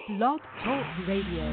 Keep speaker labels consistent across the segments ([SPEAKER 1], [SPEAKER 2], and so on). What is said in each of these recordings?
[SPEAKER 1] Blog Talk Radio.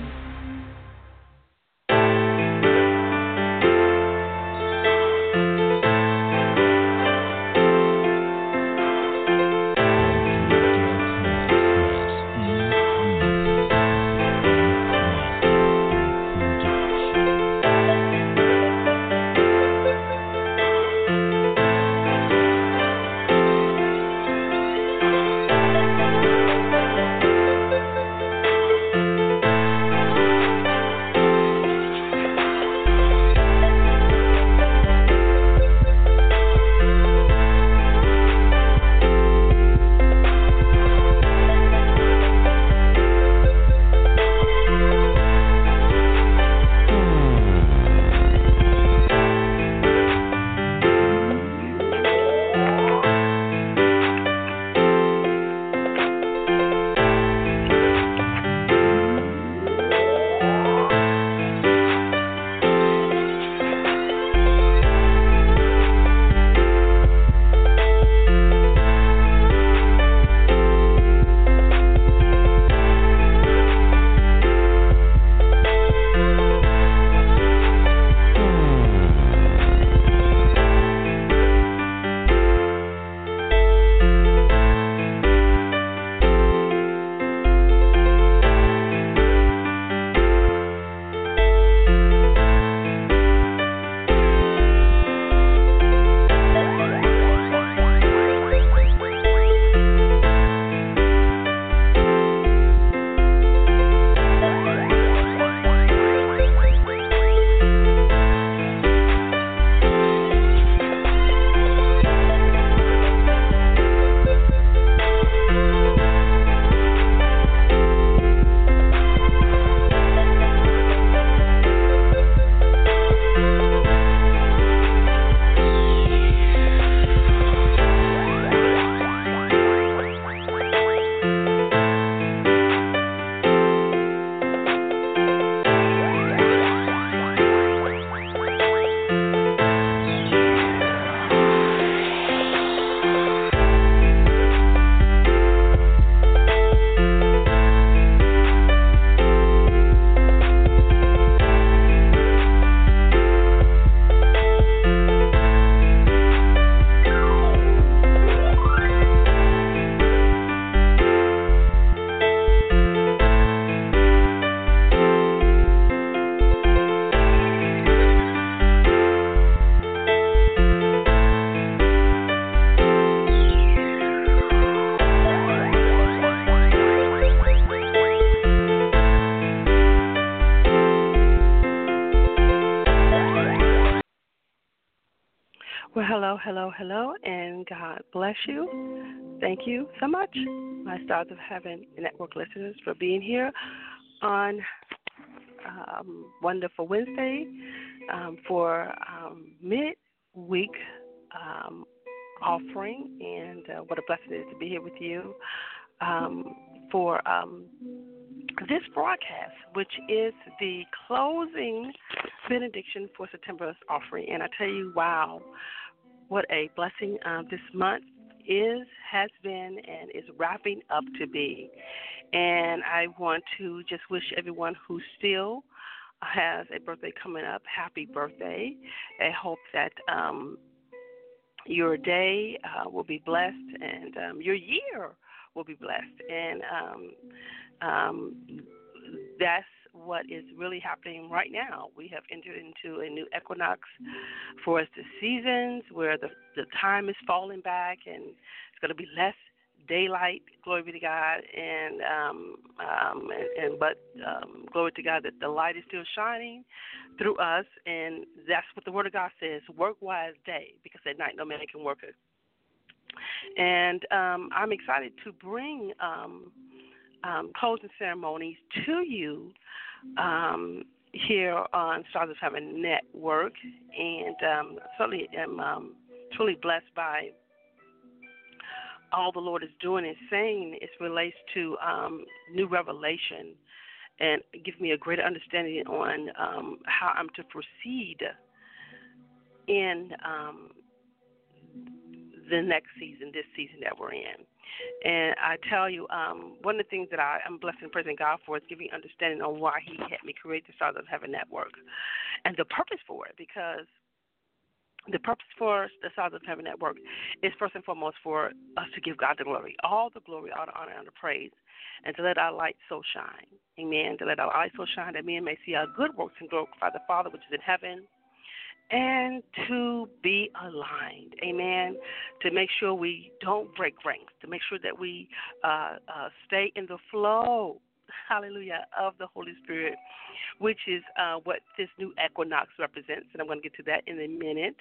[SPEAKER 2] Well, hello, and God bless you. Thank you so much, my Stars of Heaven Network listeners, for being here on Wonderful Wednesday for mid-week offering, and what a blessing it is to be here with you for this broadcast, which is the closing benediction for September's offering. And I tell you, wow, what a blessing this month has been, and is wrapping up to be. And I want to just wish everyone who still has a birthday coming up, happy birthday. I hope that your day will be blessed, and your year will be blessed. And that's what is really happening right now. We have entered into a new equinox for us this season, where the time is falling back, and it's going to be less daylight. Glory be to God, but glory to God that the light is still shining through us, and that's what the Word of God says: work while it's day, because at night no man can work it. And I'm excited to bring closing ceremonies to you here on Stars of Heaven Network, and certainly am truly blessed by all the Lord is doing and saying. It relates to new revelation, and give me a greater understanding on how I'm to proceed in the next season, this season that we're in. And I tell you, one of the things that I'm blessed and praising God for is giving understanding on why He had me create the Stars of Heaven Network and the purpose for it, because the purpose for the Stars of Heaven Network is first and foremost for us to give God the glory, all the glory, all the honor, and the praise, and to let our light so shine. Amen. To let our light so shine that men may see our good works and glorify the Father which is in heaven, and to be aligned. Amen. To make sure we don't break ranks, to make sure that we stay in the flow, hallelujah, of the Holy Spirit, which is what this new equinox represents. And I'm going to get to that in a minute.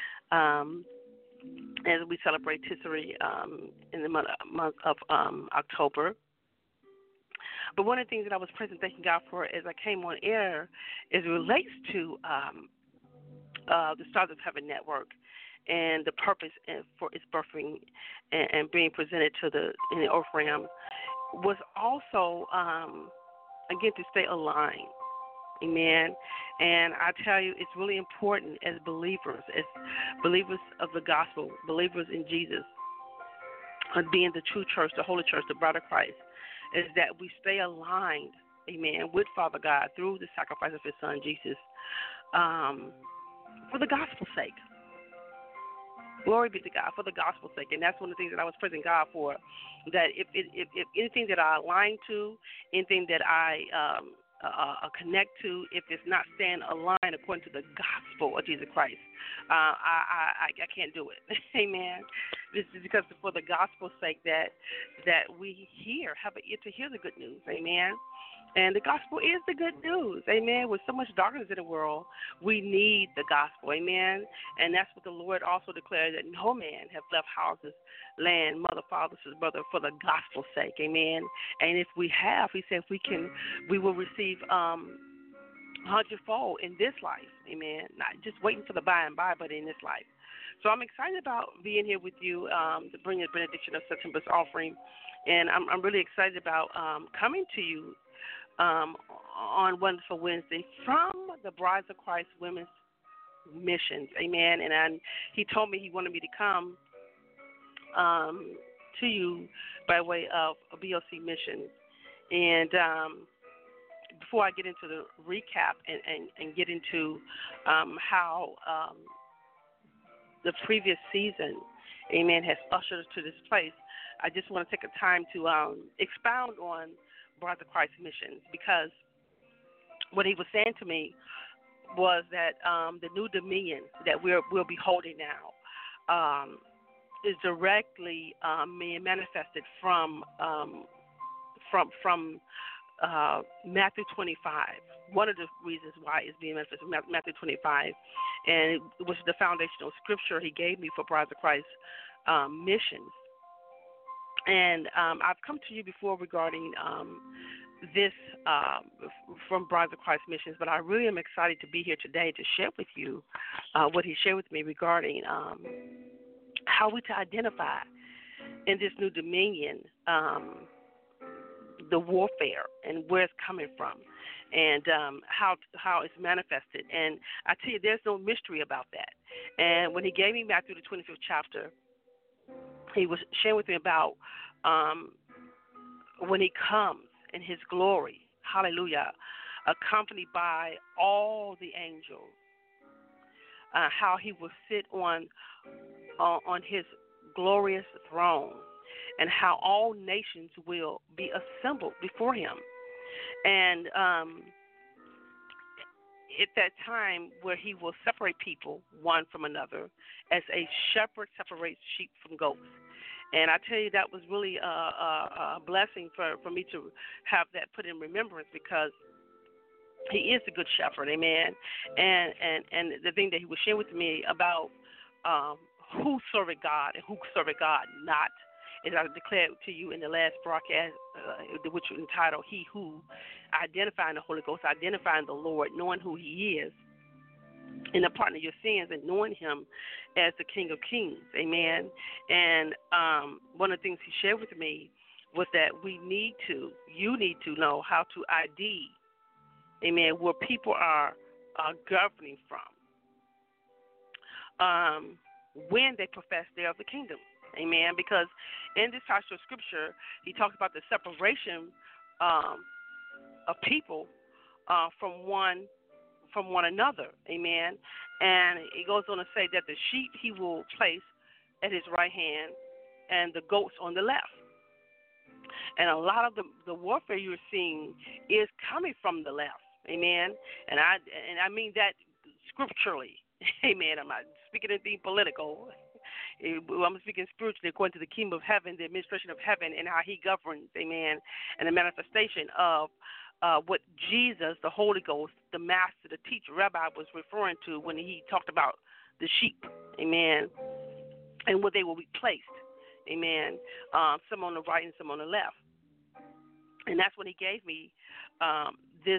[SPEAKER 2] As we celebrate Tisseree in the month of October. But one of the things that I was present thanking God for as I came on air is relates to the Stars of Heaven Network and the purpose for its birthing and being presented to in the earth realm was also, again, to stay aligned. Amen. And I tell you, it's really important as believers of the gospel, believers in Jesus, being the true church, the holy church, the bride of Christ, is that we stay aligned, amen, with Father God through the sacrifice of His Son, Jesus, for the gospel's sake. Glory be to God, for the gospel's sake. And that's one of the things that I was praising God for, that if anything that I align to, anything that I connect to, if it's not staying aligned according to the gospel of Jesus Christ, I can't do it. Amen. This is because for the gospel's sake that we have an ear to hear the good news. Amen. And the gospel is the good news. Amen. With so much darkness in the world, we need the gospel. Amen. And that's what the Lord also declared, that no man have left houses, land, mother, father, sister, brother, for the gospel's sake. Amen. And if we have, He said, we will receive hundredfold in this life. Amen. Not just waiting for the by and by, but in this life. So I'm excited about being here with you to bring the benediction of September's offering. And I'm really excited about coming to you on Wonderful Wednesday from the Brides of Christ Women's Missions. Amen. And he told me he wanted me to come to you by way of a BOC mission. And before I get into the recap and get into how the previous season, amen, has ushered us to this place, I just want to take a time to expound on Brides of Christ Missions, because what he was saying to me was that the new dominion that we'll be holding now is directly being manifested from Matthew 25. One of the reasons why it's being manifested from Matthew 25, and which is the foundational scripture he gave me for Brides of Christ missions. And I've come to you before regarding this from Brides of Christ Missions, but I really am excited to be here today to share with you what he shared with me regarding how we to identify in this new dominion the warfare and where it's coming from, and how it's manifested. And I tell you, there's no mystery about that. And when he gave me Matthew the 25th chapter, he was sharing with me about when he comes in his glory, hallelujah, accompanied by all the angels, how he will sit on his glorious throne, and how all nations will be assembled before him. And at that time where he will separate people one from another, as a shepherd separates sheep from goats. And I tell you, that was really a blessing for me to have that put in remembrance, because he is the good shepherd, amen. And the thing that he was sharing with me about who served God and who served God not, as I declared to you in the last broadcast, which was entitled He Who, identifying the Holy Ghost, identifying the Lord, knowing who he is, and the pardon of your sins, and knowing him as the King of Kings, amen. And one of the things he shared with me was that you need to know how to ID, amen, where people are governing from when they profess they are of the kingdom, amen. Because in this passage of scripture, he talks about the separation um, of people from one another. Amen. And he goes on to say that the sheep he will place at his right hand and the goats on the left. And a lot of the warfare you're seeing is coming from the left. Amen. And I mean that scripturally. Amen. I'm not speaking anything political. I'm speaking spiritually according to the kingdom of heaven, the administration of heaven, and how he governs. Amen. And the manifestation of what Jesus, the Holy Ghost, the master, the teacher, rabbi was referring to when he talked about the sheep. Amen. And where they will be placed. Amen. Some on the right and some on the left. And that's when he gave me this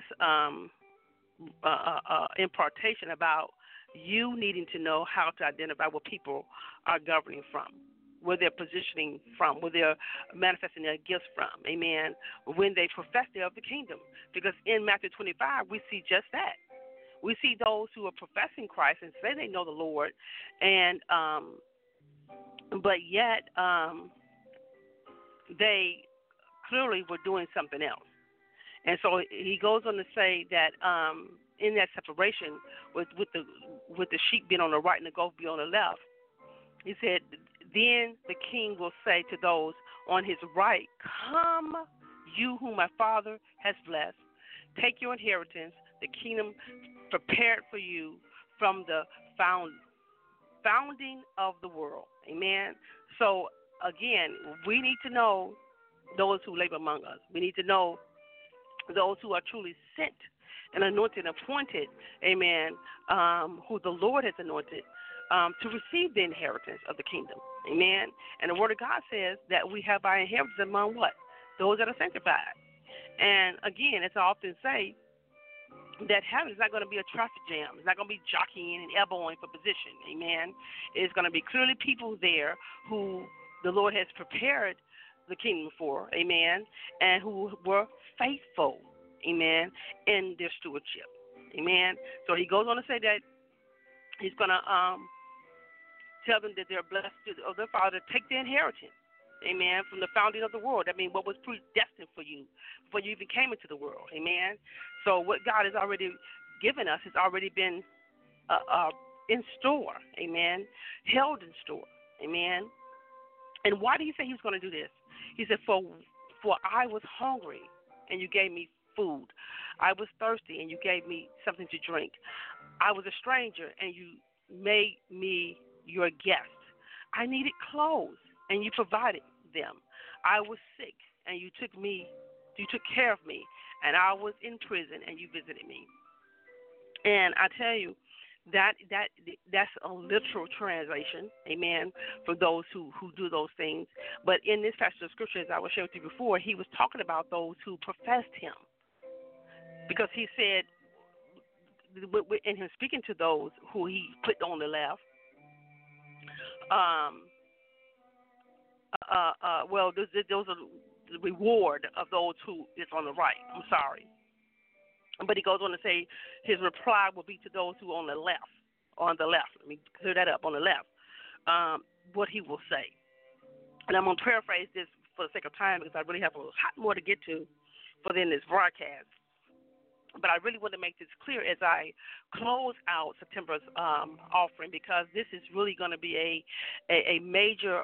[SPEAKER 2] impartation about you needing to know how to identify what people are governing from, where they're positioning from, where they're manifesting their gifts from. Amen. When they profess they're of the kingdom. Because in Matthew 25, we see just that. We see those who are professing Christ and say they know the Lord, and but yet they clearly were doing something else. And so he goes on to say that in that separation with the sheep being on the right and the goat being on the left, he said, then the king will say to those on his right, come, you whom my Father has blessed, take your inheritance, the kingdom prepared for you from the founding of the world. Amen. So again, we need to know those who labor among us. We need to know those who are truly sent and anointed and appointed, amen, who the Lord has anointed to receive the inheritance of the kingdom. Amen. And the Word of God says that we have our inheritance among what? Those that are sanctified. And again, as I often say, that heaven is not going to be a traffic jam. It's not going to be jockeying and elbowing for position. Amen. It's going to be clearly people there who the Lord has prepared the kingdom for, amen, and who were faithful, amen, in their stewardship. Amen. So he goes on to say that he's going to tell them that they're blessed of their Father to take their inheritance. Amen. From the founding of the world. I mean, what was predestined for you before you even came into the world. Amen. So what God has already given us has already been in store. Amen. Held in store. Amen. And why did he say he was going to do this? He said, for I was hungry, and you gave me food. I was thirsty, and you gave me something to drink. I was a stranger, and you made me your guest. I needed clothes, and you provided them. I was sick, and you took care of me, and I was in prison, and you visited me. And I tell you, that's a literal translation, amen, for those who do those things. But in this passage of scripture, as I was sharing with you before, he was talking about those who professed him, because he said, in him speaking to those who he put on the left, those are the reward of those who is on the right. I'm sorry. But he goes on to say his reply will be to those who are on the left. On the left. Let me clear that up. On the left. What he will say. And I'm going to paraphrase this for the sake of time because I really have a lot more to get to for this broadcast. But I really want to make this clear as I close out September's offering, because this is really going to be a major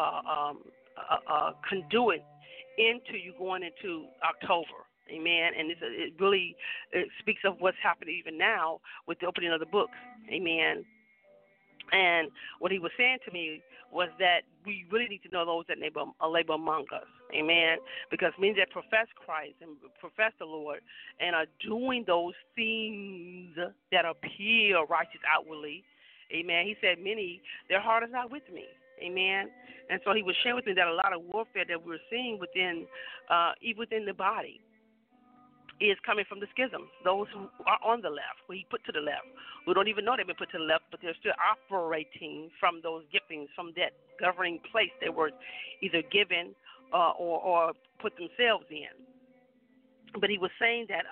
[SPEAKER 2] conduit into you going into October. Amen. And it really speaks of what's happening even now with the opening of the books. Amen. And what he was saying to me was that we really need to know those that labor among us. Amen. Because many that profess Christ and profess the Lord and are doing those things that appear righteous outwardly. Amen. He said many, their heart is not with me. Amen. And so he was sharing with me that a lot of warfare that we're seeing within, even within the body, is coming from the schism, those who are on the left, who he put to the left, who don't even know they've been put to the left, but they're still operating from those giftings, from that governing place they were either given or put themselves in. But he was saying that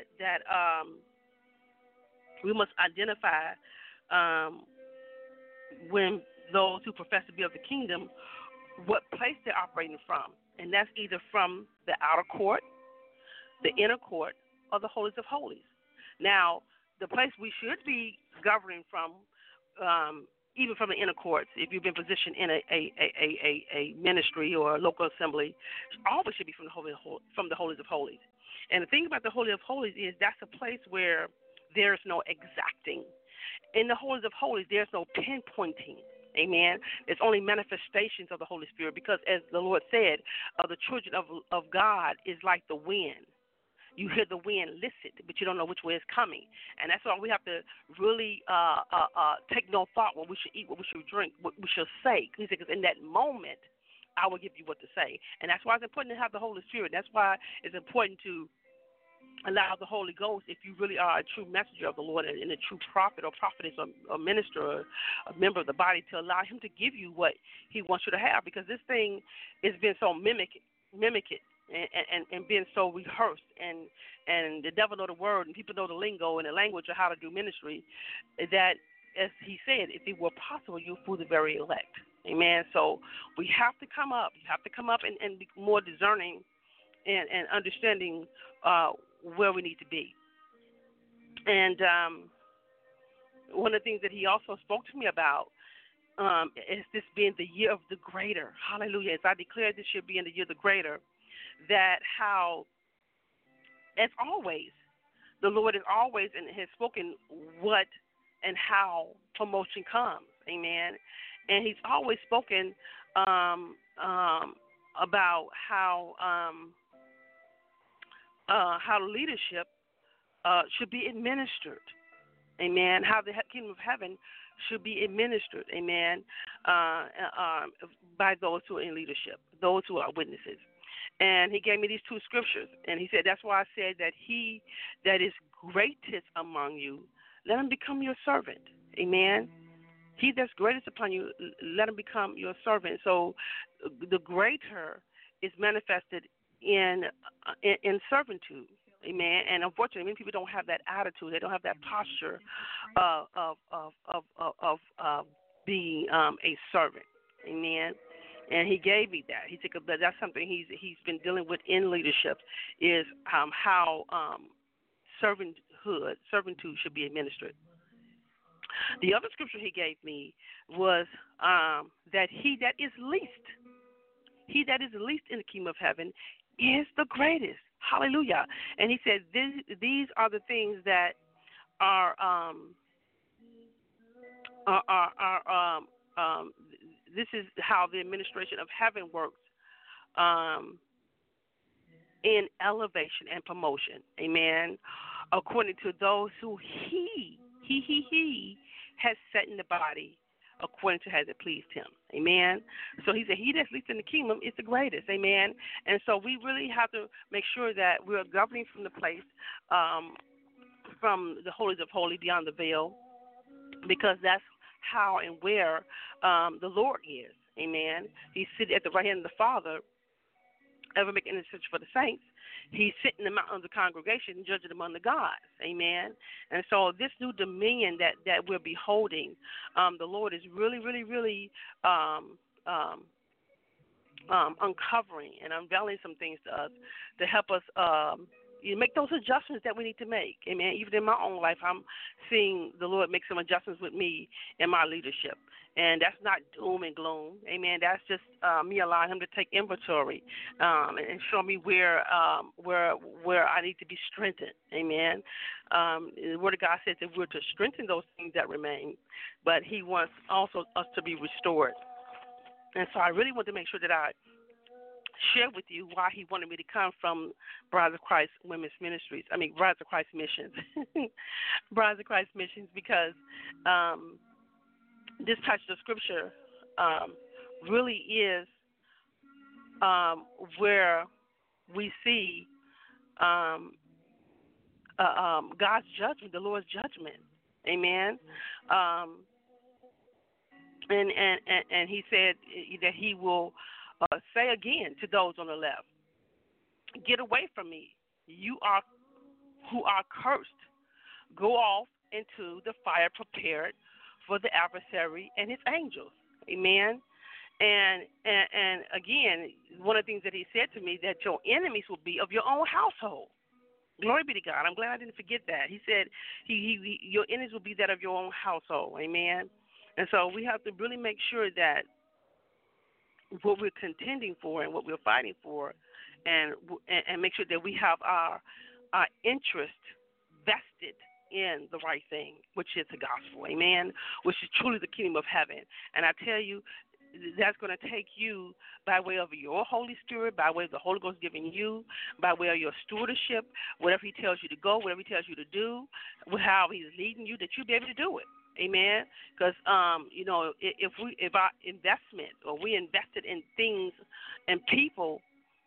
[SPEAKER 2] we must identify when those who profess to be of the kingdom, what place they're operating from. And that's either from the outer court, the inner court, or the holies of holies. Now, the place we should be governing from, even from the inner courts, if you've been positioned in a ministry or a local assembly, always should be from the holies of holies. And the thing about the holy of holies is that's a place where there's no exacting. In the holies of holies, there's no pinpointing. Amen. It's only manifestations of the Holy Spirit because, as the Lord said, the children of God is like the wind. You hear the wind listen, but you don't know which way it's coming. And that's why we have to really take no thought what we should eat, what we should drink, what we should say. Because in that moment, I will give you what to say. And that's why it's important to have the Holy Spirit. That's why it's important to allow the Holy Ghost, if you really are a true messenger of the Lord and a true prophet or prophetess or minister or a member of the body, to allow him to give you what he wants you to have, because this thing has been so mimicked and being so rehearsed, and the devil know the word and people know the lingo and the language of how to do ministry, that, as he said, if it were possible, you'll fool the very elect. Amen. So we have to come up. You have to come up and be more discerning and understanding where we need to be. And one of the things that he also spoke to me about is this being the year of the greater. Hallelujah. As I declare this year being the year of the greater, that how, as always, the Lord is always and has spoken what and how promotion comes. Amen. And he's always spoken about how leadership should be administered. Amen. How the kingdom of heaven should be administered. Amen. By those who are in leadership, those who are witnesses. And he gave me these two scriptures. And he said, that's why I said that he that is greatest among you, let him become your servant. Amen. He that's greatest upon you, let him become your servant. So the greater is manifested in servitude. Amen. And unfortunately, many people don't have that attitude. They don't have that posture of being a servant. Amen. And he gave me that. He said that's something he's been dealing with in leadership, is how servitude should be administered. The other scripture he gave me was that he that is least in the kingdom of heaven is the greatest. Hallelujah. And he said these are the things that are this is how the administration of heaven works in elevation and promotion. Amen. According to those who he has set in the body, according to as it pleased him. Amen. So he said, he that's least in the kingdom is the greatest. Amen. And so we really have to make sure that we're governing from the place, from the holies of holy, beyond the veil, because that's how and where the Lord is. Amen. He's sitting at the right hand of the Father, ever making intercession for the saints. He's sitting in the mountain of the congregation, judging among the gods. Amen. And so this new dominion that we're beholding, the Lord is really, really, really uncovering and unveiling some things to us to help us make those adjustments that we need to make. Amen. Even in my own life, I'm seeing the Lord make some adjustments with me in my leadership. And that's not doom and gloom. Amen. That's just me allowing him to take inventory and show me where I need to be strengthened. Amen. The Word of God says that we're to strengthen those things that remain, but he wants also us to be restored. And so I really want to make sure that I share with you why he wanted me to come from Brides of Christ Women's Ministries. Brides of Christ Missions. Brides of Christ Missions, because this passage of Scripture really is where we see God's judgment, the Lord's judgment. Amen. And he said that he will say again to those on the left, get away from me, you are who are cursed. Go off into the fire prepared for the adversary and his angels. Amen. And again, one of the things that he said to me, that your enemies will be of your own household. Glory be to God. I'm glad I didn't forget that. He said your enemies will be that of your own household. Amen. And so we have to really make sure that what we're contending for and what we're fighting for, and make sure that we have our interest vested in the right thing, which is the gospel. Amen. Which is truly the kingdom of heaven. And I tell you, that's going to take you by way of your Holy Spirit, by way of the Holy Ghost giving you, by way of your stewardship, whatever he tells you to go, whatever he tells you to do, how he's leading you, that you'll be able to do it. Amen. Because if our investment, or we invested in things and people,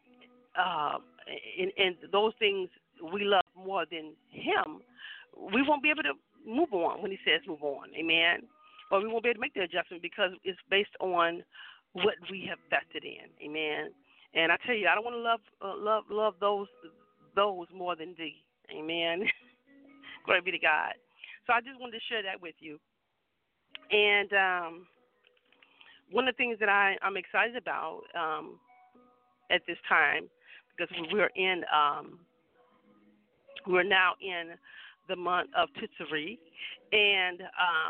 [SPEAKER 2] in those things we love more than him, we won't be able to move on when he says move on. Amen. Or we won't be able to make the adjustment because it's based on what we have vested in. Amen. And I tell you, I don't want to love those more than thee. Amen. Glory be to God. So I just wanted to share that with you. And one of the things that I'm excited about at this time, because we're now in the month of Titsari, and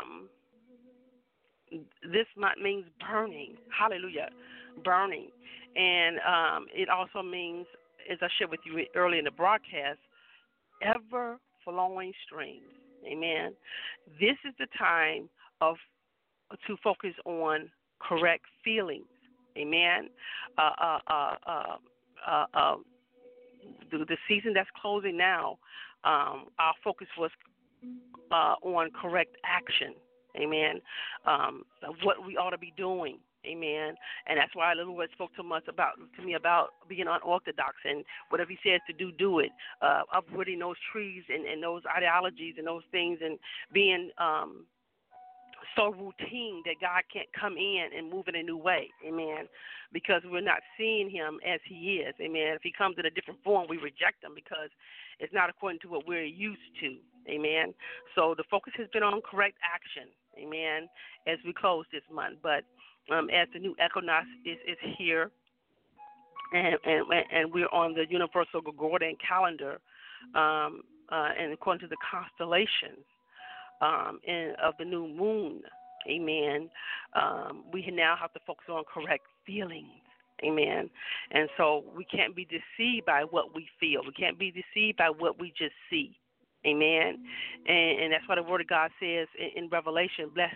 [SPEAKER 2] this month means burning. Hallelujah. Burning. And it also means, as I shared with you earlier in the broadcast, ever-flowing streams. Amen. This is the time to focus on correct feelings. Amen. The season that's closing now, our focus was on correct action. Amen. What we ought to be doing. Amen. And that's why the Lord spoke to me about being unorthodox, and whatever he says to do, do it. Uprooting those trees and those ideologies and those things, and being so routine that God can't come in and move in a new way. Amen. Because we're not seeing him as he is. Amen. If he comes in a different form, we reject him because it's not according to what we're used to. Amen. So the focus has been on correct action. Amen. As we close this month. But as the new equinox is here, and we're on the Universal Gregorian calendar, and according to the constellations, and of the new moon, amen, we now have to focus on correct feelings, amen. And so we can't be deceived by what we feel. We can't be deceived by what we just see, amen. And that's why the Word of God says in Revelation, blessed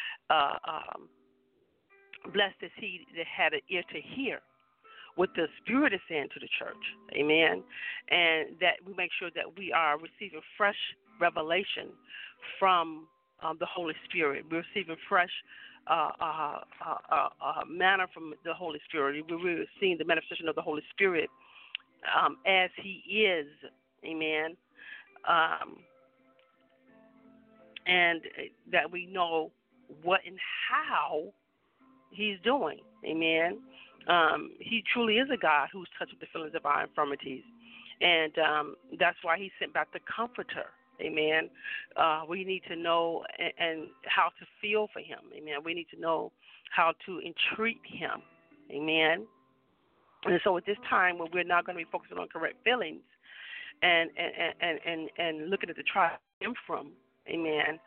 [SPEAKER 2] is he that had an ear to hear what the Spirit is saying to the church, amen. And that we make sure that we are receiving fresh revelation from the Holy Spirit. We're receiving fresh manna from the Holy Spirit. We're seeing the manifestation of the Holy Spirit as he is, amen. And that we know what and how he's doing, amen. He truly is a God who's touched with the feelings of our infirmities. And that's why he sent back the Comforter. Amen. We need to know and how to feel for him. Amen. We need to know how to entreat him. Amen. And so at this time when we're not going to be focusing on correct feelings and looking at the tribe from, amen,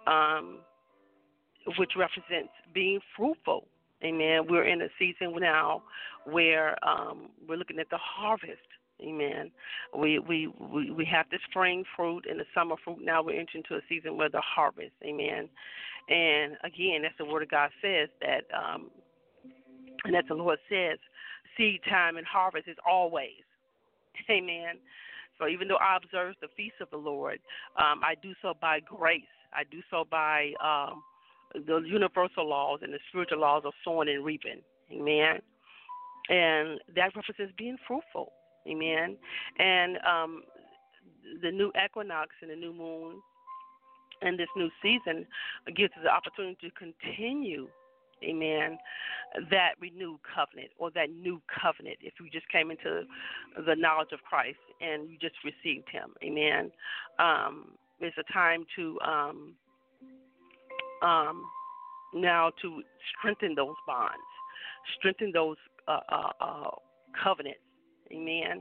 [SPEAKER 2] which represents being fruitful. Amen. We're in a season now where we're looking at the harvest. Amen. We have the spring fruit and the summer fruit. Now we're entering into a season where the harvest. Amen. And again, that's the Word of God says that, and that the Lord says, seed time and harvest is always. Amen. So even though I observe the feast of the Lord, I do so by grace. I do so by the universal laws and the spiritual laws of sowing and reaping. Amen. And that represents being fruitful. Amen. And the new equinox and the new moon and this new season gives us the opportunity to continue, amen, that renewed covenant or that new covenant if you just came into the knowledge of Christ and you just received him. Amen. It's a time to now to strengthen those bonds, strengthen those covenants. Amen.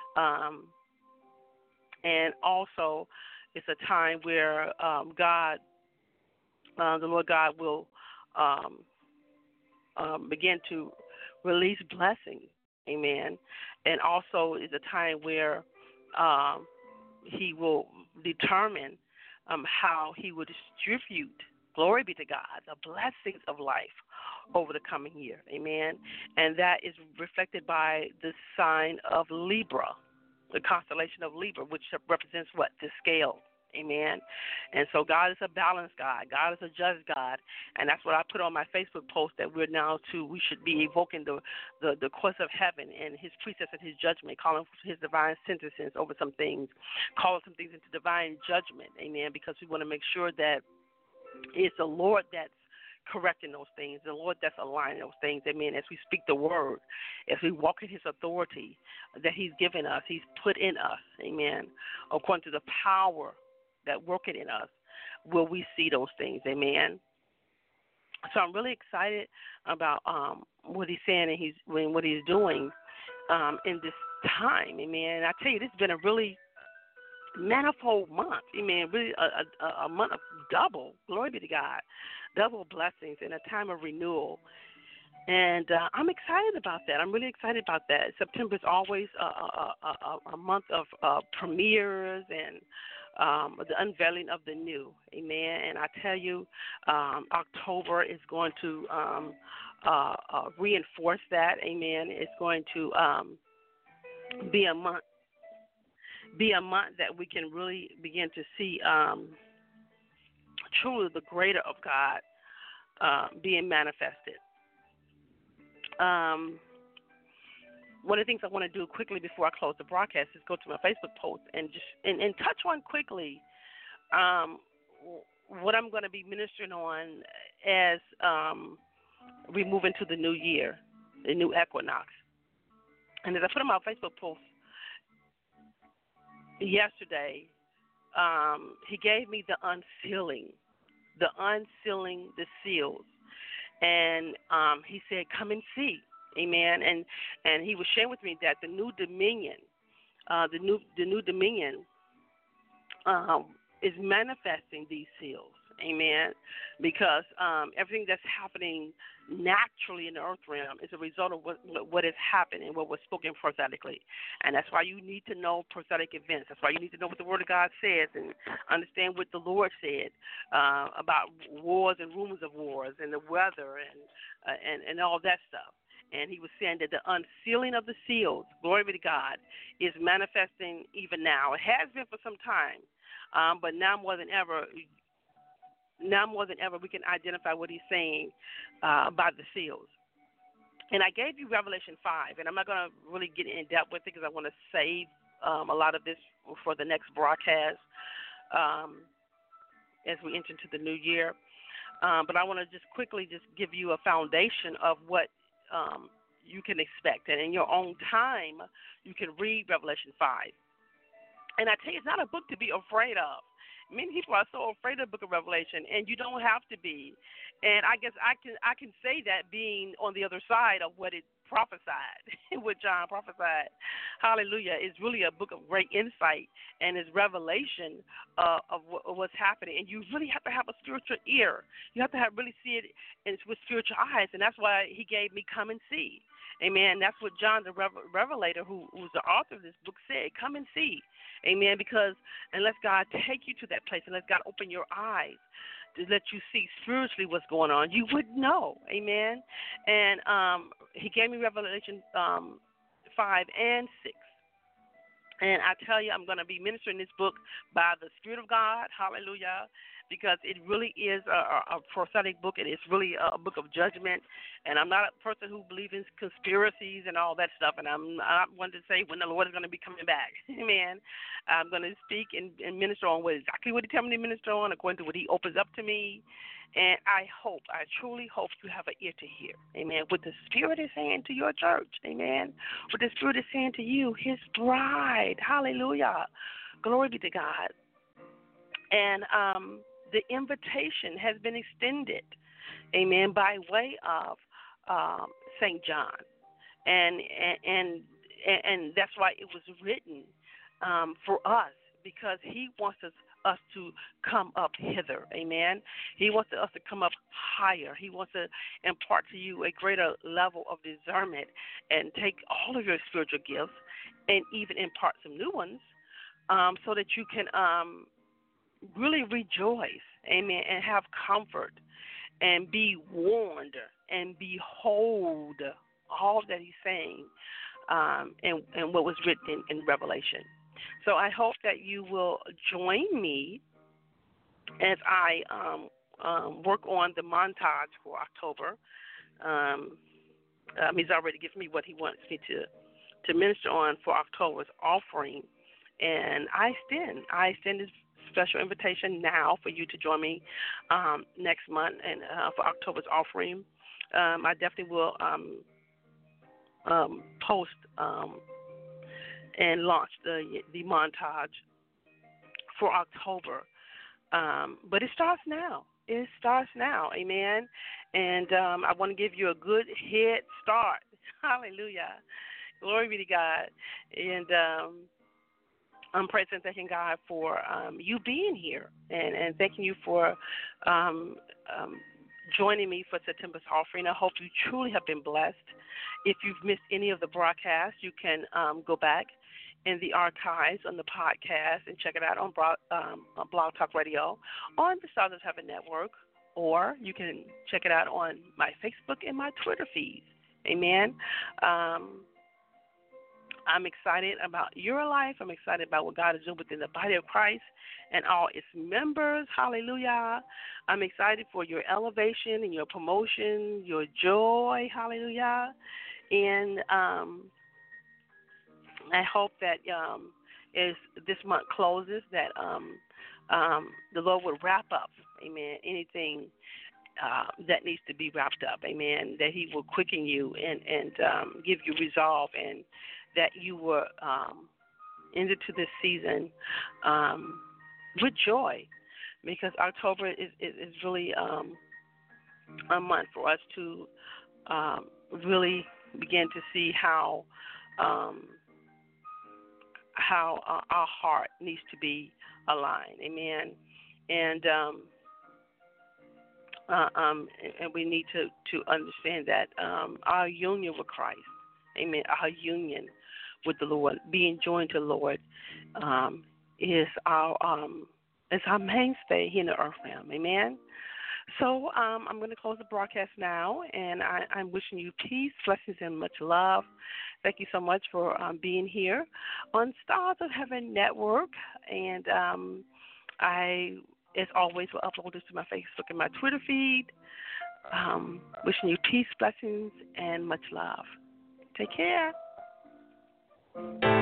[SPEAKER 2] And also, it's a time where the Lord God will begin to release blessings. Amen. And also is a time where He will determine how He will distribute, glory be to God, the blessings of life over the coming year. Amen. And that is reflected by the sign of Libra, the constellation of Libra, which represents what? The scale. Amen. And so God is a balanced God. God is a just God. And that's what I put on my Facebook post, that we should be evoking the course of heaven and His precepts and His judgment, calling for His divine sentences over some things, calling some things into divine judgment. Amen. Because we want to make sure that it's the Lord that's correcting those things, the Lord that's aligning those things. Amen. As we speak the word, as we walk in His authority that He's given us, He's put in us. Amen. According to the power that working in us, will we see those things. Amen. So I'm really excited about what He's saying and what He's doing in this time. Amen. I tell you, this has been a really manifold month. Amen. Really a month of double, glory be to God, double blessings in a time of renewal. And I'm excited about that. I'm really excited about that. September is always a month of premieres and the unveiling of the new. Amen. And I tell you, October is going to reinforce that. Amen. It's going to be a month that we can really begin to see truly the greater of God being manifested. One of the things I want to do quickly before I close the broadcast is go to my Facebook post and just and touch on quickly what I'm going to be ministering on as we move into the new year, the new equinox. And as I put on my Facebook post yesterday, He gave me the unsealing the seals. And He said, come and see. Amen. And He was sharing with me that the new dominion, is manifesting these seals. Amen. Because everything that's happening naturally in the earth realm is a result of what has happened and what was spoken prophetically. And that's why you need to know prophetic events. That's why you need to know what the Word of God says and understand what the Lord said about wars and rumors of wars and the weather and all that stuff. And He was saying that the unsealing of the seals, glory be to God, is manifesting even now. It has been for some time, but now more than ever, we can identify what He's saying about the seals. And I gave you Revelation 5, and I'm not going to really get in depth with it because I want to save a lot of this for the next broadcast as we enter into the new year. But I want to just quickly just give you a foundation of what you can expect. And in your own time, you can read Revelation 5. And I tell you, it's not a book to be afraid of. Many people are so afraid of the book of Revelation, and you don't have to be. And I guess I can say that being on the other side of what it prophesied, what John prophesied. Hallelujah. It's really a book of great insight, and it's revelation of what's happening. And you really have to have a spiritual ear. You have to really see it with spiritual eyes, and that's why He gave me come and see. Amen. That's what John the Revelator, who's the author of this book, said. Come and see. Amen. Because unless God take you to that place, unless God open your eyes to let you see spiritually what's going on, you wouldn't know. Amen. And He gave me Revelation 5 and 6. And I tell you, I'm going to be ministering this book by the Spirit of God. Hallelujah. Because it really is a prophetic book. It is really a book of judgment. And I'm not a person who believes in conspiracies and all that stuff. And I'm not one to say when the Lord is going to be coming back. Amen. I'm going to speak and minister on exactly what He tells me to minister on, according to what He opens up to me. And I truly hope you have an ear to hear. Amen. What the Spirit is saying to your church. Amen. What the Spirit is saying to you, His bride. Hallelujah. Glory be to God. And the invitation has been extended, amen, by way of St. John. And that's why it was written for us, because he wants us to come up hither, amen. He wants us to come up higher. He wants to impart to you a greater level of discernment and take all of your spiritual gifts and even impart some new ones, so that you can really rejoice, amen, and have comfort and be warned and behold all that he's saying, and what was written in Revelation. So I hope that you will join me as I work on the montage for October. He's already given me what he wants me to minister on for October's offering, and I extend this special invitation now for you to join me next month and for October's offering. I definitely will post and launch the montage for October. But it starts now. It starts now, amen. And I want to give you a good head start. Hallelujah. Glory be to God. And I'm praising and thanking God for you being here, and thanking you for joining me for September's offering. I hope you truly have been blessed. If you've missed any of the broadcasts, you can go back in the archives on the podcast and check it out on Blog Talk Radio, on the Stars of Heaven Network, or you can check it out on my Facebook and my Twitter feeds. Amen. I'm excited about your life. I'm excited about what God is doing within the body of Christ and all its members. Hallelujah. I'm excited for your elevation and your promotion, your joy. Hallelujah. And I hope that as this month closes, that the Lord will wrap up, amen, anything that needs to be wrapped up, amen, that he will quicken you and give you resolve, and that you will enter to this season with joy, because October is really a month for us to really begin to see how our heart needs to be aligned, amen, and we need to understand that our union with Christ, amen, our union with the Lord, being joined to the Lord, is our mainstay here in the earth realm, amen. So I'm going to close the broadcast now, and I'm wishing you peace, blessings, and much love. Thank you so much for being here on Stars of Heaven Network, and I, as always, will upload this to my Facebook and my Twitter feed. Wishing you peace, blessings, and much love. Take care.